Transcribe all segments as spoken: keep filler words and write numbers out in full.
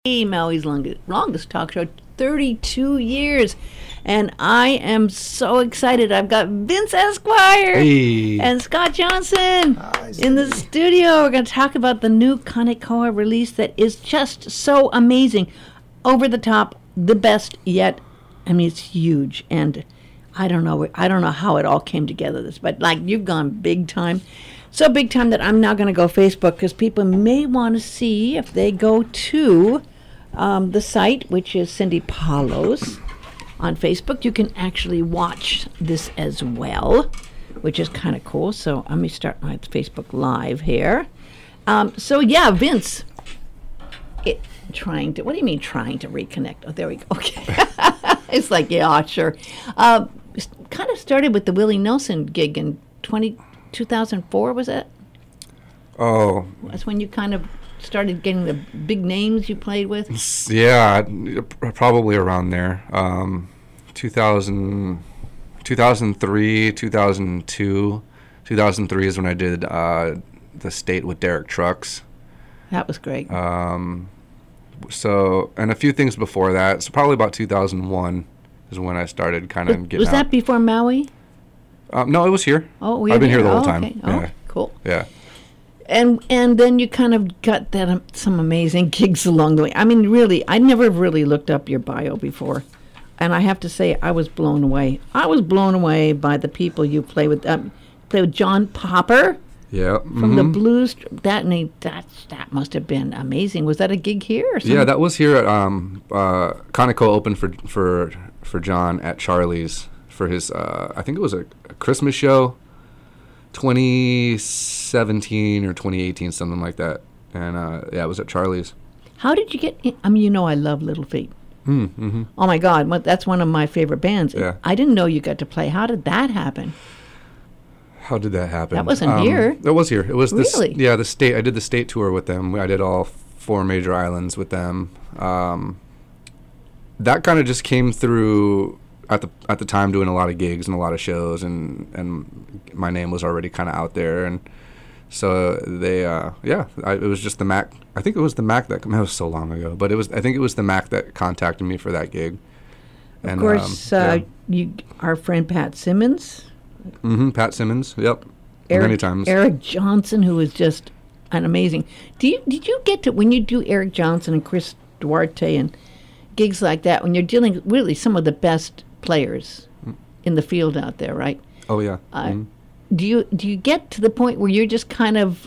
Maui's longest, longest talk show, thirty-two years. And I am so excited. I've got Vince Esquire Hey. and Scott Johnson Hi, in the Cindy. studio. We're going to talk about the new Kanekoa release that is just so amazing. Over the top, the best yet. I mean, it's huge. And I don't know, I don't know how it all came together, this, but like you've gone big time. So big time that I'm now going to go Facebook because people may want to see if they go to um, the site, which is Cindy Paulos on Facebook. You can actually watch this as well, which is kind of cool. So let me start my Facebook Live here. Um, so yeah, Vince, it trying to. What do you mean trying to reconnect? Oh, there we go. Okay, it's like yeah, sure. Uh, kind of started with the Willie Nelson gig in twenty. two thousand four, was it? Oh, That's when you kind of started getting the big names you played with? s- yeah, p- probably around there. Um, two thousand, two thousand three, two thousand two, two thousand three is when I did uh, the State with Derek Trucks. That was great. Um, so, and a few things before that. So probably about two thousand one is when I started kind of was getting was out. that before Maui? Um, no, it was here. Oh, we I've been here the whole oh, time. Okay. Yeah. Oh, cool. Yeah. And and then you kind of got that um, some amazing gigs along the way. I mean, really, I never really looked up your bio before, and I have to say, I was blown away. I was blown away by the people you play with. Um, play with John Popper Yeah. from the mhm. blues. That and he, that that must have been amazing. Was that a gig here or something? Yeah, that was here at um, uh, Conoco opened for for for John at Charlie's for his uh, I think it was a, a Christmas show, twenty seventeen or twenty eighteen, something like that. And uh, yeah, it was at Charlie's. How did you get in? I mean, you know I love Little Feat. Mm, mm-hmm. Oh, my God. What, that's one of my favorite bands. Yeah. I didn't know you got to play. How did that happen? How did that happen? That wasn't here. It was here. It was this. Really? Yeah, the state. I did the state tour with them. I did all four major islands with them. Um, that kind of just came through at the at the time, doing a lot of gigs and a lot of shows, and and my name was already kind of out there, and so they uh, yeah, I, it was just the Mac. I think it was the Mac that. It was so long ago, but it was. I think it was the Mac that contacted me for that gig. Of And, course, um, uh, yeah. you, our friend Pat Simmons. Mhm, Pat Simmons. Yep. Eric, Many times. Eric Johnson, who was just an amazing. Do you did you get to when you do Eric Johnson and Chris Duarte and gigs like that when you're dealing with really some of the best players in the field out there, right? Oh yeah. Uh, Mhm. Do you do you get to the point where you're just kind of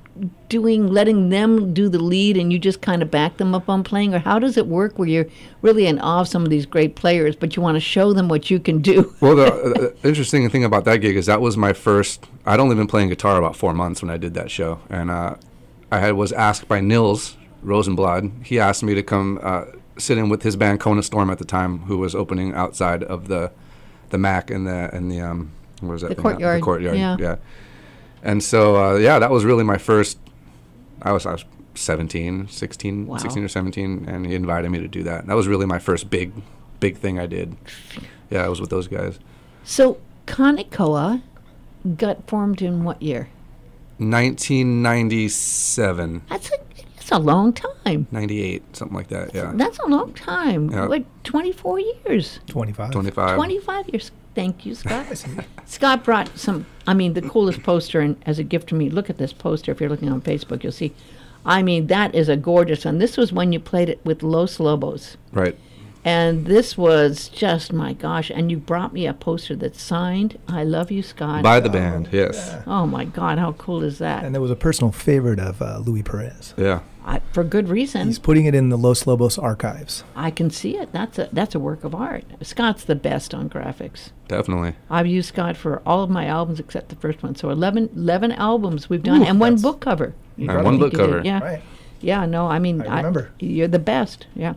doing letting them do the lead and you just kind of back them up on playing, or how does it work where you're really in awe of some of these great players but you want to show them what you can do? Well, the uh, interesting thing about that gig is that was my first. I'd only been playing guitar about four months when I did that show, and uh, I had was asked by Nils Rosenblad. He asked me to come uh, sit in with his band Kona Storm at the time, who was opening outside of the the Mac in the in the um what was that The thing? courtyard, The courtyard. yeah. Yeah. And so uh, yeah, that was really my first. I was I was seventeen, sixteen, Wow. sixteen or seventeen, and he invited me to do that. That was really my first big big thing I did. Yeah, I was with those guys. So Kanekoa got formed in what year? nineteen ninety-seven, That's a that's a long time. ninety-eight, something like that. Yeah, That's a long time. Yeah. What, twenty-four years? twenty-five. twenty-five. twenty-five years. Thank you, Scott. I see. Scott brought some, I mean, the coolest poster and as a gift to me. Look at this poster. If you're looking on Facebook, you'll see. I mean, that is a gorgeous one. This was when you played it with Los Lobos. Right. And this was just, my gosh. And you brought me a poster that's signed, I Love You, Scott. By the band. Yes. Yeah. Oh, my God. How cool is that? And that was a personal favorite of uh, Louis Perez. Yeah. I, for good reason. He's putting it in the Los Lobos archives. I can see it. That's a that's a work of art. Scott's the best on graphics. Definitely. I've used Scott for all of my albums except the first one. So eleven, eleven albums we've done, Ooh, and one that's- book cover. You And I one think book you did. cover. Yeah, Right. yeah. No, I mean, I remember. you're the best. Yeah,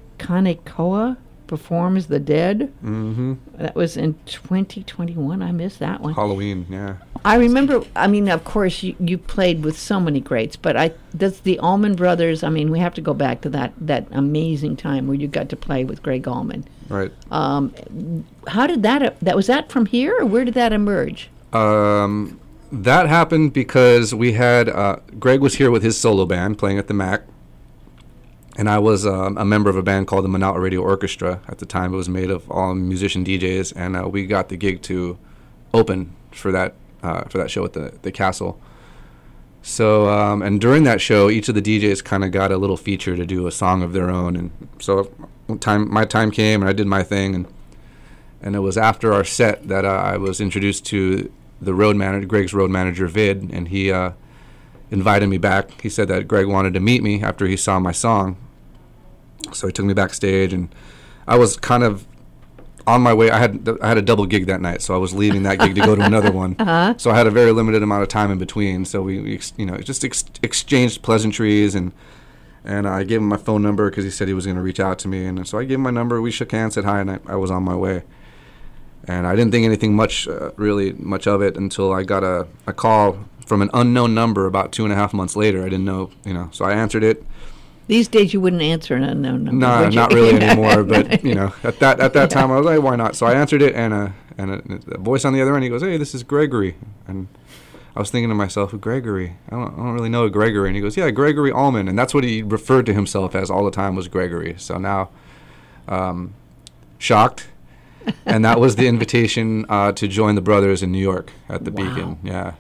Kanekoa performs the dead. Mm-hmm. That was in twenty twenty-one. I missed that one. Halloween. Yeah. I remember. I mean, of course, you, you played with so many greats, but I that's the Allman Brothers. I mean, we have to go back to that that amazing time where you got to play with Greg Allman. Right. Um, how did that? That was that from here, or where did that emerge? Um, that happened because we had uh, Greg was here with his solo band playing at the Mac, and I was um, a member of a band called the Minot Radio Orchestra. At the time, it was made of all musician D Js, and uh, we got the gig to open for that uh, for that show at the the Castle. So, um, and during that show, each of the D Js kind of got a little feature to do a song of their own. And so, time my time came, and I did my thing. And and it was after our set that uh, I was introduced to the road manager, Greg's road manager, Vid, and he uh, invited me back. He said that Greg wanted to meet me after he saw my song. So he took me backstage, and I was kind of on my way. I had I had a double gig that night, so I was leaving that gig to go to another one. Uh-huh. So I had a very limited amount of time in between. So we, we ex- you know, just ex- exchanged pleasantries, and and I gave him my phone number because he said he was going to reach out to me. And so I gave him my number. We shook hands, said hi, and I, I was on my way. And I didn't think anything much, uh, really much of it until I got a, a call from an unknown number about two and a half months later. I didn't know, you know, so I answered it. These days you wouldn't answer an unknown number. No, would you? not really anymore. But you know, at that at that time, I was like, why not? So I answered it, and a and a, a voice on the other end, he goes, "Hey, this is Gregory." And I was thinking to myself, Gregory? I don't, I don't really know a Gregory. And he goes, "Yeah, Gregory Allman," and that's what he referred to himself as all the time, was Gregory. So now, um, shocked, and that was the invitation uh, to join the Brothers in New York at the Wow. Beacon. Yeah.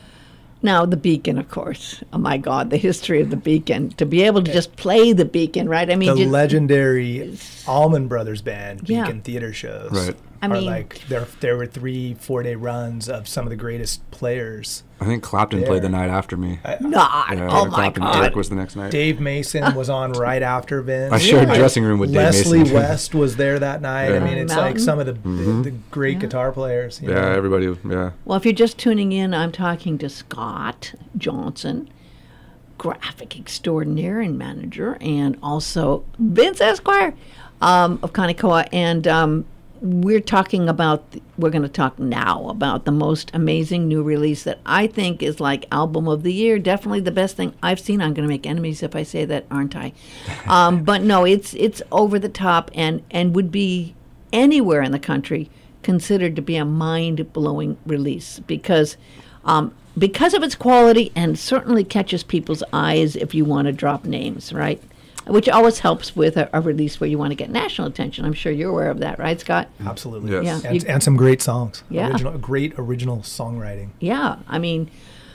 Now, the Beacon, of course. Oh, my God, the history of the Beacon. To be able to just play the Beacon, right? I mean, The just, legendary Allman Brothers Band Yeah. Beacon Theater shows. Right. I are mean- like there. There were three four-day runs of some of the greatest players. I think Clapton played the There. night after me. I, not. Yeah, oh, my Clapton God. Dirk was the next night. Dave Mason was on right after Vince. I shared Yeah. dressing room with Dave Leslie Mason. West was there that night. Yeah. I mean, it's Mountain. like some of the Mhm. the, the great guitar players. You Yeah, know? everybody. Yeah. Well, if you're just tuning in, I'm talking to Scott Johnson, graphic extraordinaire and manager, and also Vince Esquire um, of Kanekoa. And um, we're talking about, th- we're going to talk now about the most amazing new release that I think is like album of the year. Definitely the best thing I've seen. I'm going to make enemies if I say that, aren't I? Um, but no, it's it's over the top and, and would be anywhere in the country considered to be a mind-blowing release because um, because of its quality and certainly catches people's eyes if you want to drop names, right? Which always helps with a, a release where you want to get national attention. I'm sure you're aware of that, right, Scott? Absolutely. Yes. Yeah. And, You- and some great songs. Yeah. Original, great original songwriting. Yeah, I mean,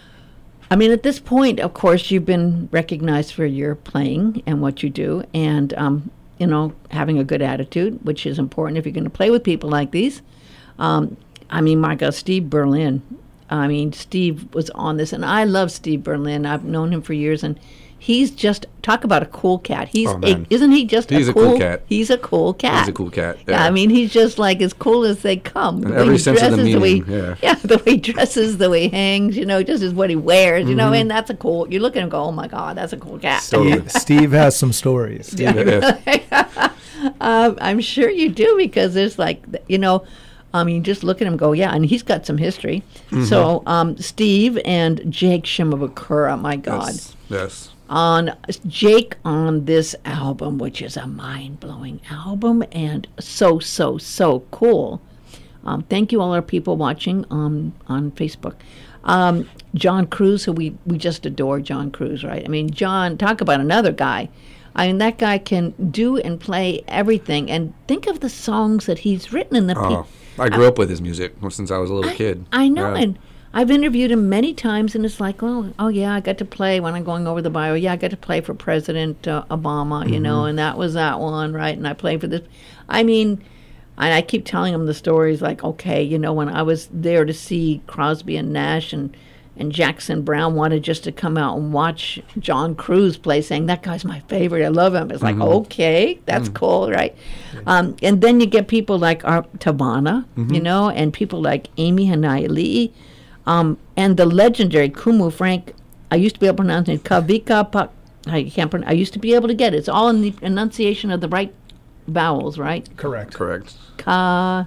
I mean, at this point, of course, you've been recognized for your playing and what you do, and um, you know, having a good attitude, which is important if you're going to play with people like these. Um, I mean, my God, Steve Berlin. I mean, Steve was on this, and I love Steve Berlin. I've known him for years, and he's just talk about a cool cat. He's Oh, a, man. isn't he just He's a a cool, cool cat. He's a cool cat. He's a cool cat. Yeah, Yeah. I mean, he's just like as cool as they come. In The way every he sense of the dresses, way, meaning, yeah. the way he dresses, the way he hangs, you know, just as what he wears, you Mm-hmm. know, and that's a cool. You look at him and go, oh my God, that's a cool cat. Steve, Steve has some stories. Yeah. um, I'm sure you do because there's like, you know, I mean, just look at him and go, yeah, and he's got some history. Mm-hmm. So um, Steve and Jake Shimabukura, my God. Yes. Yes. On Jake on this album, which is a mind-blowing album and so so so cool. Um, thank you all our people watching on on Facebook. Um, John Cruz, who we we just adore, John Cruz, right? I mean, John, talk about another guy. I mean, that guy can do and play everything. And think of the songs that he's written in the. pe- Oh, I grew up with his music since I was a little kid. I know, Yeah. and I've interviewed him many times, and it's like, oh, oh yeah, I got to play when I'm going over the bio. Yeah, I got to play for President uh, Obama, you know, and that was that one, right? And I played for this. I mean, and I keep telling him the stories, like, okay, you know, when I was there to see Crosby and Nash and and Jackson Brown wanted just to come out and watch John Cruz play, saying that guy's my favorite. I love him. It's like, okay, that's cool, right? Um, and then you get people like our Tavana, you know, and people like Amy Hanai-Lee. Um, and the legendary Kumu Frank, I used to be able to pronounce it, Kavika Pak. I can't pronounce. I used to be able to get it. It's all in the enunciation of the right vowels, right? Correct. Correct. Ka,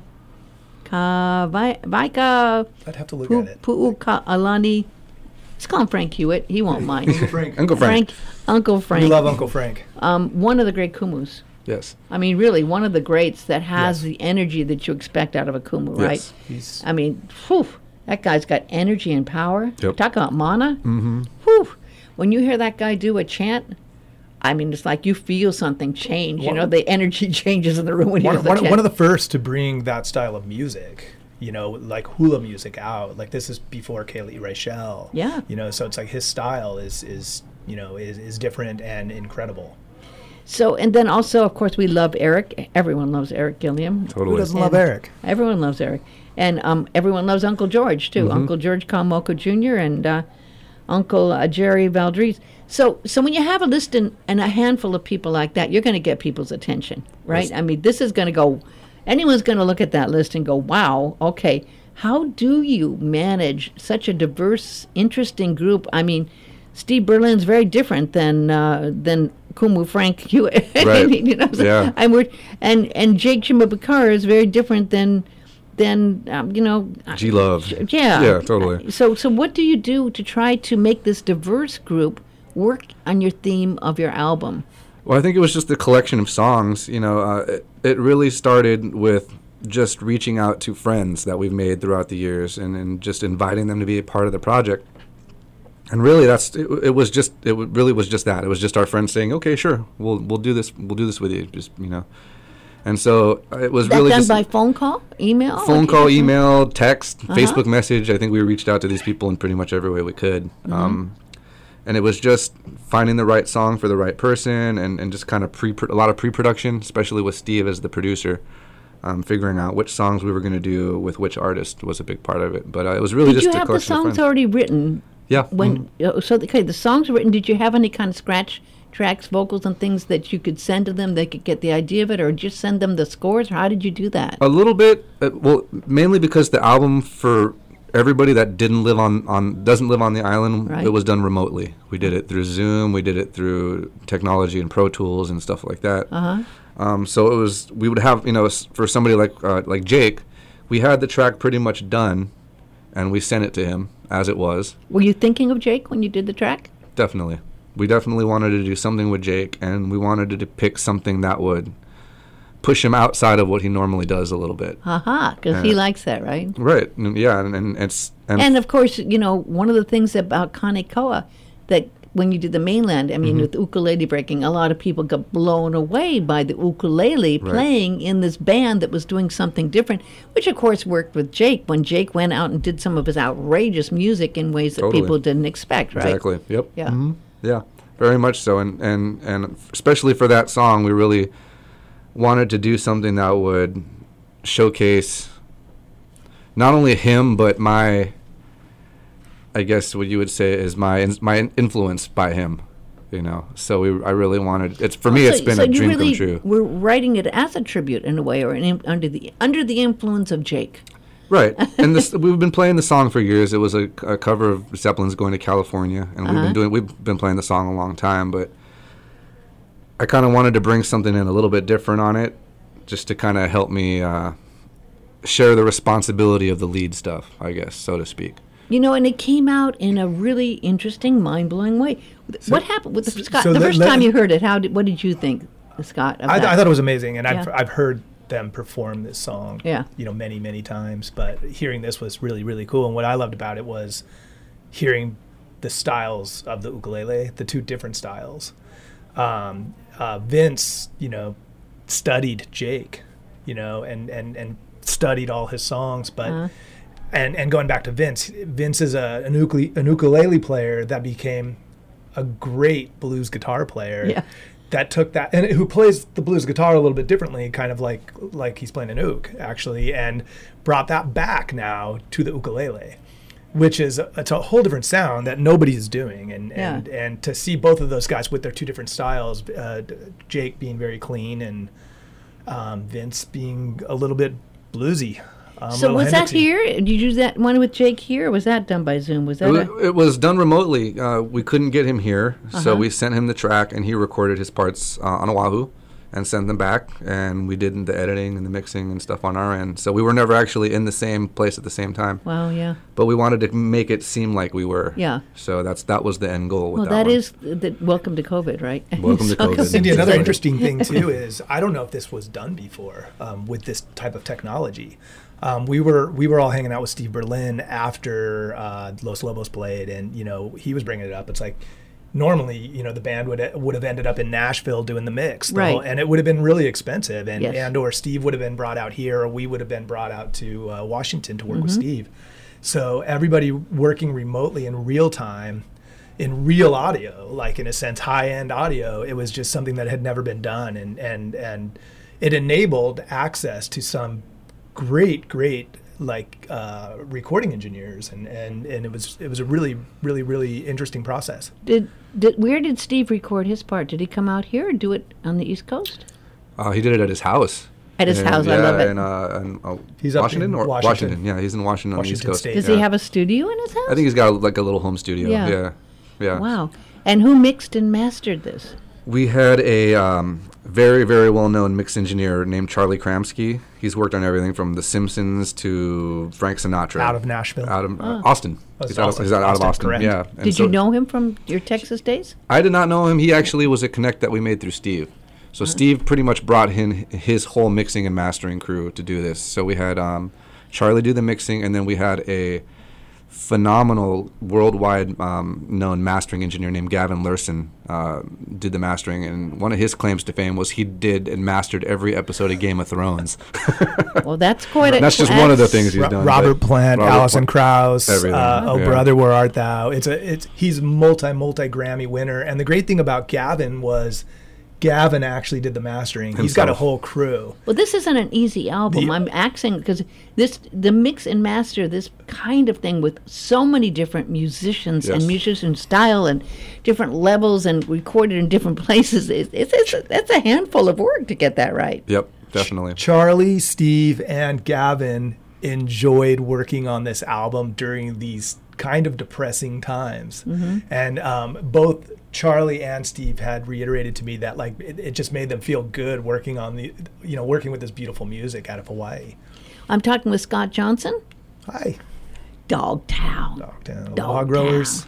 ka, vi- Vika, I'd have to look pu, at it. pu, ka, alani. Let's call him Frank Hewitt. He won't mind. Frank. Uncle Frank. Uncle We Frank. love Uncle Frank. Um, one of the great Kumus. Yes. I mean, really, one of the greats that has Yes. the energy that you expect out of a Kumu, right? Yes. He's I mean, whew, that guy's got energy and power. Yep. Talk about mana. Mm-hmm. Whew. When you hear that guy do a chant, I mean, it's like you feel something change. You Well- know, the energy changes in the room when you one, hear the one, chant. one of the first to bring that style of music, you know, like hula music out. Like this is before Kaylee Rachel. Yeah. You know, so it's like his style is is you know is, is different and incredible. So, and then also, of course, we love Eric. Everyone loves Eric Gilliam. Who Totally. doesn't love And Eric? Everyone loves Eric. And um, everyone loves Uncle George, too. Uncle George Kalmoko Junior and uh, Uncle uh, Jerry Valdez. So so when you have a list and, and a handful of people like that, you're going to get people's attention, right? Yes. I mean, this is going to go, anyone's going to look at that list and go, wow, okay, how do you manage such a diverse, interesting group? I mean, Steve Berlin's very different than uh, than Kumu Frank Hewitt. Right. you know, so Yeah. I'm we're, and and Jake Chimabukar is very different than than um, you know. G Love. J- Yeah. Yeah, totally. So so what do you do to try to make this diverse group work on your theme of your album? Well, I think it was just a collection of songs. You know, uh, it, it really started with just reaching out to friends that we've made throughout the years and, and just inviting them to be a part of the project. And really, that's it, it was just it w- really was just that. It was just our friends saying, "Okay, sure, we'll we'll do this. We'll do this with you." Just you know, and so uh, it was That really done just by phone call, email, phone Like, call, you know? email, text, Uh-huh. Facebook message. I think we reached out to these people in pretty much every way we could. Mm-hmm. Um, and it was just finding the right song for the right person and, and just kind of pre a lot of pre-production, especially with Steve as the producer. Um, figuring out which songs we were going to do with which artist was a big part of it. But uh, it was really Did just you a have the collection of songs friends. already written? Yeah. When mhm. uh, so okay, the songs were written. Did you have any kind of scratch tracks, vocals, and things that you could send to them? They could get the idea of it, or just send them the scores. Or how did you do that? A little bit. Uh, well, mainly because the album for everybody that didn't live on, on doesn't live on the island, Right. it was done remotely. We did it through Zoom. We did it through technology and Pro Tools and stuff like that. Uh huh. Um, so it was. We would have, you know, s- for somebody like uh, like Jake, we had the track pretty much done, and we sent it to him as it was. Were you thinking of Jake when you did the track? Definitely, we definitely wanted to do something with Jake, and we wanted to depict something that would push him outside of what he normally does a little bit. Haha, because he Yeah. likes that, right? Right. and- Yeah, and, and it's and, And of course, you know, one of the things about Kanekoa that when you did the mainland, I Mm-hmm. mean, with ukulele breaking, a lot of people got blown away by the ukulele Right. playing in this band that was doing something different, which of course worked with Jake when Jake went out and did some of his outrageous music in ways that Totally. people didn't expect, right? Exactly. Yep. Yeah. Mhm. Yeah. Very much so, and and and especially for that song, we really wanted to do something that would showcase not only him, but my, I guess what you would say is my in, my influence by him. You know, so we I really wanted. It's for me, So- it's been so a you dream really come true. We're writing it as a tribute in a way, or an im- under the under the influence of Jake. Right, and this we've been playing the song for years. It was a, a cover of Zeppelin's "Going to California," and we've Uh-huh. been doing we've been playing the song a long time. But I kind of wanted to bring something in a little bit different on it, just to kind of help me uh, share the responsibility of the lead stuff, I guess, so to speak. You know, and it came out in a really interesting, mind-blowing way. what happened with the, Scott? so the let- first let- time you heard it, how did what did you think, Scott? Of I, that? I thought it was amazing, and I've Yeah. I've heard them perform this song, Yeah. you know, many many times. But hearing this was really really cool, and what I loved about it was hearing the styles of the ukulele, the two different styles. Um, uh, Vince, you know, studied Jake, you know, and and and studied all his songs, but. Uh-huh. And and going back to Vince, Vince is a an ukulele, an ukulele player that became a great blues guitar player. Yeah. That took that, and who plays the blues guitar a little bit differently, kind of like like he's playing an ook actually, and brought that back now to the ukulele, which is a, it's a whole different sound that nobody's doing, and and, Yeah. and to see both of those guys with their two different styles, uh, Jake being very clean and um, Vince being a little bit bluesy. Um, a So little was that Hendrixy. here? Did you do that one with Jake here, or was that done by Zoom? Was that It, a, wa- it was done remotely. Uh, we couldn't get him here, so Uh-huh. we sent him the track, and he recorded his parts uh, on Oahu and sent them back, and we did the editing and the mixing and stuff on our end. So we were never actually in the same place at the same time, wow, yeah. but we wanted to make it seem like we were. Yeah. So that's that was the end goal with Well, that that one. is the welcome to COVID, right? Welcome to COVID. Cindy, another Exactly. interesting thing too is I don't know if this was done before um, with this type of technology. Um, we were we were all hanging out with Steve Berlin after uh, Los Lobos played, and you know he was bringing it up. It's like normally, you know, the band would would have ended up in Nashville doing the mix, the Right. whole- and it would have been really expensive, and Yes. and or Steve would have been brought out here, or we would have been brought out to uh, Washington to work Mm-hmm. with Steve. So everybody working remotely in real time, in real audio, like in a sense, high end audio, it was just something that had never been done, and and and it enabled access to some great, great like uh, recording engineers, and, and, and it was it was a really, really, really interesting process. Did, did where did Steve record his part? Did he come out here or do it on the East Coast? Uh, he did it at his house. At his And, house, I yeah, love it. In, uh, in, uh, He's up Washington in or Washington. Yeah, he's in Washington, on the East Washington Coast. State. Does yeah. he have a studio in his house? I think he's got like a little home studio. Yeah. Yeah, yeah. Wow. And who mixed and mastered this? We had a um, very, very well-known mix engineer named Charlie Kramsky. He's worked on everything from The Simpsons to Frank Sinatra. Out of Nashville. Out of uh, Austin. Oh, He's, it's out of, Austin. he's out, out of Austin, Austin. correct. Yeah. And Did so you know him from your Texas days? I did not know him. He actually was a connect that we made through Steve. So Steve pretty much brought in his whole mixing and mastering crew to do this. So we had um, Charlie do the mixing, and then we had a phenomenal worldwide um, known mastering engineer named Gavin Lurson uh, did the mastering. And one of his claims to fame was he did and mastered every episode of Game of Thrones. Well, that's quite a That's just one of the things he's Ro- done. Robert but Plant, Robert Alison Plant- Krauss, everything, uh, Oh yeah. Brother, Where Art Thou? It's a it's he's multi multi Grammy winner, and the great thing about Gavin was Gavin actually did the mastering. He's got a Himself. whole crew. Well, this isn't an easy album. The- I'm axing because this the mix and master this kind of thing with so many different musicians and Yes. musician style and different levels and recorded in different places. It's, it's, it's a, that's a handful of work to get that right. Yep, definitely. Charlie, Steve, and Gavin enjoyed working on this album during these kind of depressing times. Mm-hmm. And um, both Charlie and Steve had reiterated to me that like it, it just made them feel good working on the, you know, working with this beautiful music out of Hawaii. I'm talking with Scott Johnson, Hi, Dogtown, Dogtown, Dogtown. Log Growers.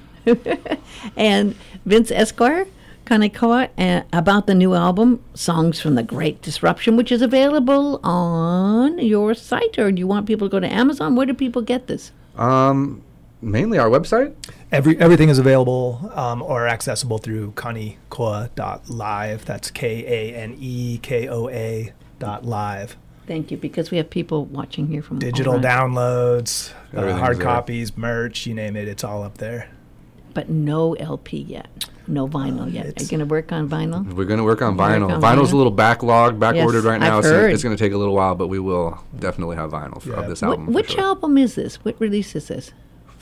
and Vince Esquire, Kanekoa, uh, about the new album, Songs from the Great Disruption, which is available on your site, or do you want people to go to Amazon? Where do people get this? Um, mainly our website. Every everything is available um, or accessible through kanekoa dot live. That's K A N E K O A dot live. Thank you, because we have people watching here from all Digital around. downloads, uh, Everything's hard there. copies, merch, you name it, it's all up there. But no L P yet, no vinyl yet. Are you it's- going to work on vinyl? We're going to work on You're gonna vinyl. work on Vinyl's vinyl? a little backlog, back Yes, ordered right now, I've so heard. it's going to take a little while, but we will definitely have vinyl for, Yeah. of this What, album. for which sure. album is this? What release is this?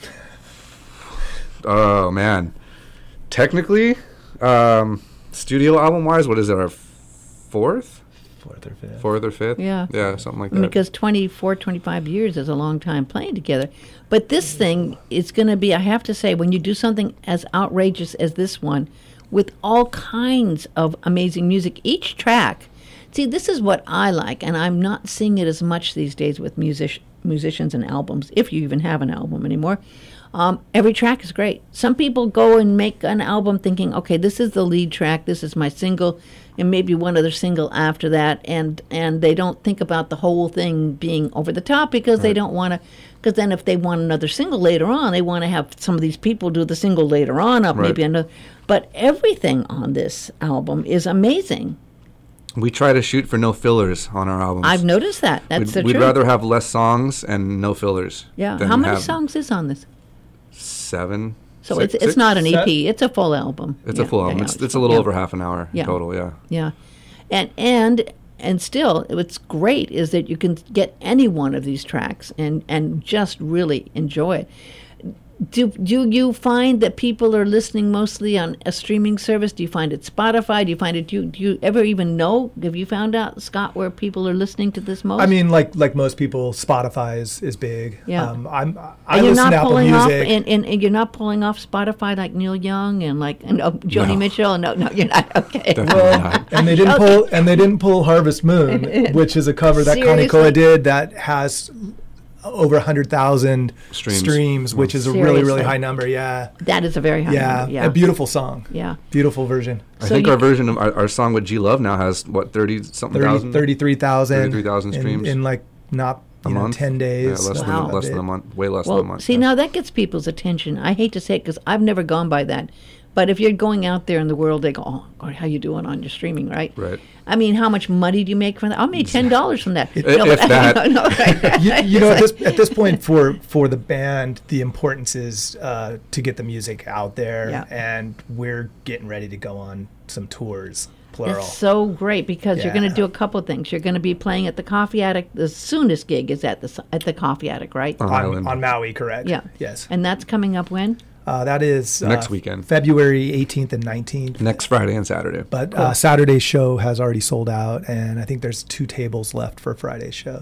Oh man, technically, um, studio album wise, what is it? Our fourth, Fourth or fifth. fourth or fifth? Yeah. yeah, something like that. Because twenty-four, twenty-five years is a long time playing together. But this thing is going to be, I have to say, when you do something as outrageous as this one, with all kinds of amazing music, each track. See, this is what I like, and I'm not seeing it as much these days with music, musicians and albums, if you even have an album anymore. Um, every track is great. Some people go and make an album thinking, okay, this is the lead track, this is my single, and maybe one other single after that, and and they don't think about the whole thing being over the top because they don't want to. Because then, if they want another single later on, they want to have some of these people do the single later on up, Right. maybe another. But everything on this album is amazing. we try to shoot for no fillers on our albums. I've noticed that. That's we'd, the we'd truth. rather have less songs and no fillers. yeah. than How many have songs is on this? Seven. So six- it's it's six? not an E Set- P. It's a full album. It's Yeah, a full yeah, album. yeah, It's, it's a little yeah. over half an hour Yeah. total. Yeah. Yeah, and and and still, what's great is that you can get any one of these tracks and and just really enjoy it. Do do you find that people are listening mostly on a streaming service? Do you find it Spotify? Do you find it? Do you, do you ever even know? Have you found out, Scott, where people are listening to this most? I mean, like like most people, Spotify is, is big. Yeah. Um, I'm I and you're listen not to Apple pulling Music. off, and, and, and you're not pulling off Spotify like Neil Young and like and, oh, Joni No. Mitchell. No, no, you're not. Okay. Definitely Well, not. and they didn't pull and they didn't pull Harvest Moon, which is a cover that Seriously? Kanekoa did that has over a hundred thousand Streams. streams, which is a really really Seriously. high number. Yeah, That is a very high yeah, number. Yeah. a beautiful song, yeah. beautiful version. I So think you- our version of our, our song with G Love now has what thirty something thirty, thousand. thirty-three thousand thirty-three thousand in- streams. in like not A you know month? ten days. Yeah, less Wow. than less than a month. Way less Well, than a month. see, yeah. now that gets people's attention. I hate to say it because I've never gone by that, But if you're going out there in the world, they go, oh, God, how you doing on your streaming, right? Right. I mean, how much money do you make from that? I made ten dollars from that. If- if that. no, no, right. you, you know, at this at this point for for the band, the importance is uh, to get the music out there, Yeah. and we're getting ready to go on some tours, plural. It's so great because you're going Yeah. to do a couple of things. You're going to be playing at the Coffee Attic. The soonest gig is at the s- at the Coffee Attic, right? On on, Island. on Maui, correct? Yeah. Yes. And that's coming up when? Uh, that is uh, Next weekend. February eighteenth and nineteenth. Next Friday and Saturday. But uh, Saturday's show has already sold out, and I think there's two tables left for Friday's show.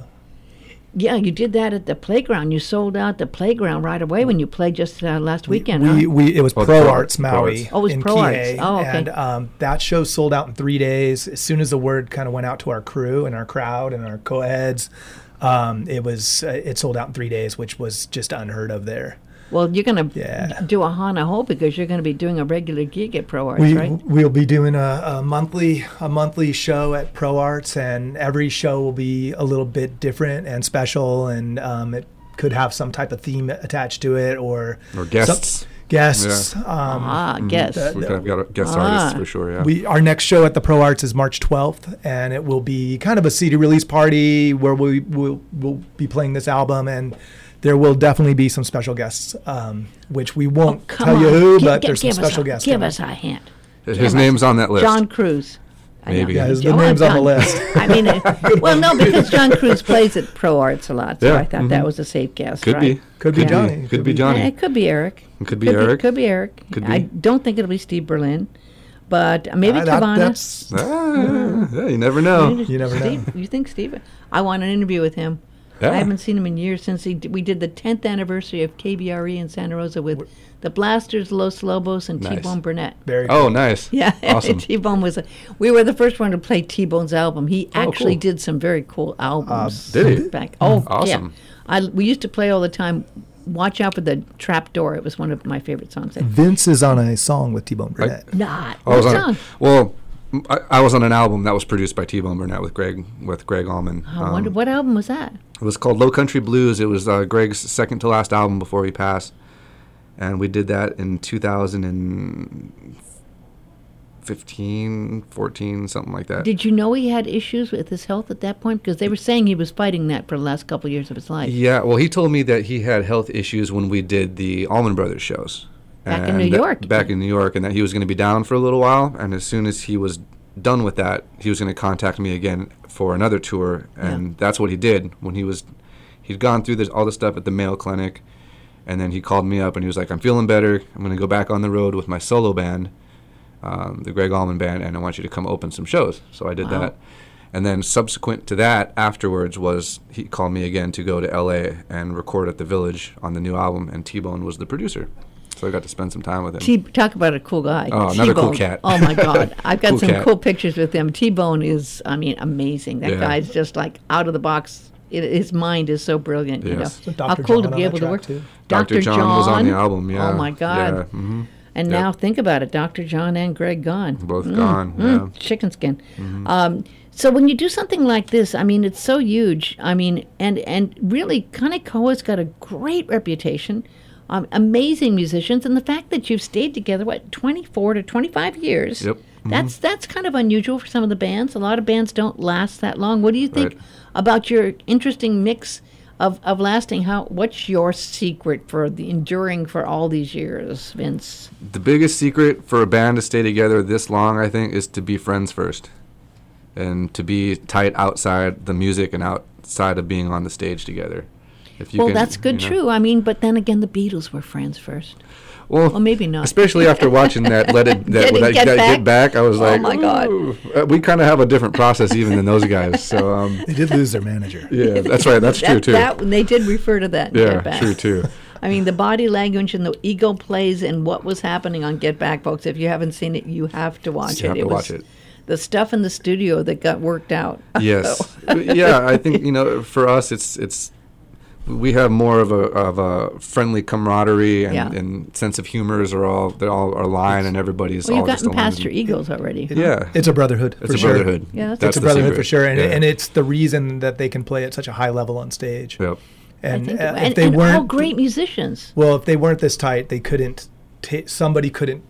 Yeah, you did that at the playground. You sold out the playground right away when you played just uh, last weekend. We, huh? we it was Oh, Pro Pro Arts Arts, Pro Maui Arts. Oh, it was in Pro Arts. Kihei, Oh, okay. and um, that show sold out in three days. As soon as the word kind of went out to our crew and our crowd and our co-heads, um, it was uh, it sold out in three days, which was just unheard of there. Well, you're going to Yeah. do a Hana Ho because you're going to be doing a regular gig at Pro Arts, We right? we'll be doing a, a monthly a monthly show at Pro Arts, and every show will be a little bit different and special, and um, it could have some type of theme attached to it, or Or guests. some- guests. Um, Ah, guess. the- We have got a guest Ah. artists for sure, yeah. We our next show at the Pro Arts is March twelfth, and it will be kind of a C D release party where we will we'll be playing this album, and there will definitely be some special guests, um, which we won't Oh, Come tell on. you who, Gi- but gi- there's some give us special a, guests. Give coming. us a hint. His Give us- name's on that list. John Cruz. I know. Maybe. Yeah, his, the John- name's on the John- list. I mean, uh, well, no, because John Cruz plays at Pro Arts a lot, so Yeah, I thought that mhm. was a safe guess, Could right? be. Could be Johnny. Could be Johnny. Yeah, it could be Eric. It could be Eric. could be Eric. Could I be. don't think it'll be Steve Berlin, but maybe Uh, that- Tavana. that's Ah, yeah, you never know. You never know. Steve, you think Steve? I want an interview with him. Yeah. I haven't seen him in years since he d- we did the tenth anniversary of K B R E in Santa Rosa with the Blasters, Los Lobos, and Nice. T-Bone Burnett. very Oh, cool. nice. Yeah, Awesome. T-Bone was. A, we were the first one to play T-Bone's album. He Oh, actually cool. did some very cool albums. Did he? Back. Oh, Awesome. yeah. I we used to play all the time. Watch out for the trap door. It was one of my favorite songs. Vince is on a song with T-Bone Burnett. Not. I was What on. song? Well, m- I, I was on an album that was produced by T-Bone Burnett with Greg with Greg Allman. I wonder Um, what album was that? It was called Low Country Blues. It was uh, Greg's second to last album before he passed, and we did that in two thousand fifteen, fourteen, something like that. Did you know he had issues with his health at that point? Because they were saying he was fighting that for the last couple of years of his life. Yeah, well, he told me that he had health issues when we did the Allman Brothers shows. Back in And New that- York. Back in New York, and that he was going to be down for a little while, and as soon as he was done with that, he was going to contact me again for another tour, and Yeah. that's what he did. When he was, he'd gone through this, all the stuff at the Mayo Clinic, and then he called me up, and he was like, I'm feeling better. I'm going to go back on the road with my solo band, um, the Greg Allman Band, and I want you to come open some shows. So I did Wow. that. And then subsequent to that, afterwards, was he called me again to go to L A and record at the Village on the new album, and T-Bone was the producer. So I got to spend some time with him. T talk about a cool guy. Oh, another cool T-Bone. cat. Oh my God, I've got Cool some cat. cool pictures with him. T-Bone is, I mean, amazing. That Yeah. guy's just like out of the box. It, his mind is so brilliant. You know, Yes. So how Doctor cool John to be on able that to work. track, too. Doctor John was on the album, yeah. Oh my God. Yeah, hmm And Yep. now think about it, Doctor John and Greg gone. Both Mm, gone, mm, yeah. Mm-hmm. Chicken skin. Um, so when you do something like this, I mean, it's so huge. I mean, and and really, Kanekoa's got a great reputation. Um, amazing musicians, and the fact that you've stayed together, what, twenty-four to twenty-five years? Yep. Mhm. That's that's kind of unusual for some of the bands. A lot of bands don't last that long. What do you think Right. about your interesting mix of, of lasting? How? What's your secret for the enduring for all these years, Vince? The biggest secret for a band to stay together this long, I think, is to be friends first. And to be tight outside the music and outside of being on the stage together. If you Well, can, that's good, you know. true. I mean, but then again, the Beatles were friends first. Well, Well, maybe not. Especially after watching that Let It that, Get It, that, Get that Back. Get Back, I was Oh like, my God. "Ooh." Uh, we kind of have a different process even than those guys. So um, They did lose their manager. yeah, that's right. That's true That- too. That, they did refer to that. in Yeah, Get Back. true too. I mean, the body language and the ego plays and what was happening on Get Back, folks. If you haven't seen it, you have to watch You it. have it to was watch it. The stuff in the studio that got worked out. Yes. Yeah, I think, you know, for us, it's it's we have more of a of a friendly camaraderie and, Yeah. and sense of humors are all they're all are aligned and everybody's Well, all you've just gotten aligned. past your egos already. huh? Yeah, It's a brotherhood. it's for a sure. brotherhood. Yeah, that's It's a the brotherhood secret. for sure, and, Yeah. and it's the reason that they can play at such a high level on stage. Yep. I And think, uh, and, if they and weren't all great musicians. well, if they weren't this tight, they couldn't. Ta- somebody couldn't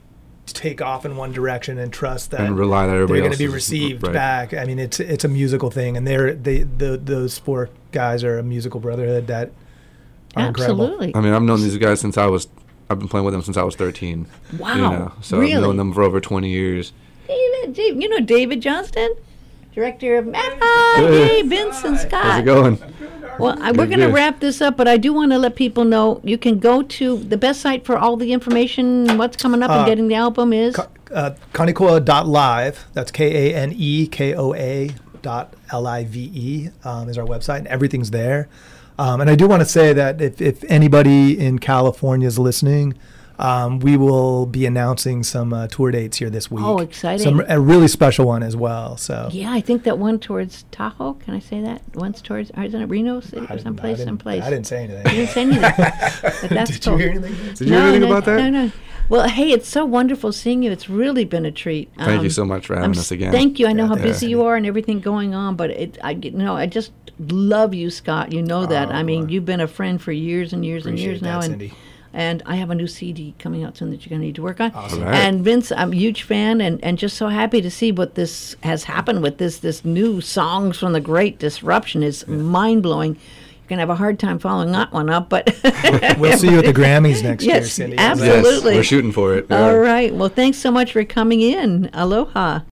take off in one direction and trust that And rely that everybody they're going else to be is- received right. back. I mean, it's it's a musical thing, and they're they the those four guys are a musical brotherhood that are incredible. Absolutely. I mean, I've known these guys since I was. I've been playing with them since I was thirteen. Wow. You know, so Really? I've known them for over twenty years. David, Dave, you know David Johnston, director of Hi, hey, Vince and Scott. How's it going? Well, I, we're Good, going to good. wrap this up, but I do want to let people know you can go to the best site for all the information, what's coming up, and Uh, getting the album is. Uh, Kanekoa dot live. That's K A N E K O A dot L I V E um, is our website, and everything's there. Um, and I do want to say that if, if anybody in California is listening, um, we will be announcing some uh, tour dates here this week. Oh, exciting. Some, a really special one as well. So Yeah, I think that one towards Tahoe. Can I say that? One's towards, or isn't it Reno City I or didn't- someplace? I didn't, someplace. I didn't say anything. You didn't say anything. But that's Did cool. you hear anything? Did you hear anything no, about that? No, no. Well, hey, it's so wonderful seeing you. It's really been a treat. Thank Um, you so much for I'm having s- us again. Thank you. I know Yeah, how thanks, busy Cindy. you are and everything going on, but it, I, you know, I just love you, Scott. You know that. Oh, I mean, boy. you've been a friend for years and years and Appreciate years that, now, and Cindy. and I have a new C D coming out soon that you're going to need to work on. Awesome. All right. And Vince, I'm a huge fan, and, and just so happy to see what this has happened with this this new Songs from the Great Disruption is mind blowing. You're gonna have a hard time following that one up, but We'll see you at the Grammys next year, Yes, Cindy. absolutely. Yes, we're shooting for it. Yeah. All right. Well, thanks so much for coming in. Aloha.